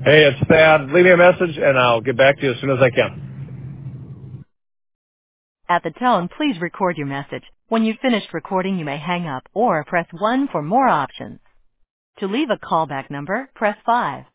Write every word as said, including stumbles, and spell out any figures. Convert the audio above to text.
Hey, it's Thad. Leave me a message, and I'll get back to you as soon as I can. At the tone, please record your message. When you've finished recording, you may hang up or press one for more options. To leave a callback number, press five.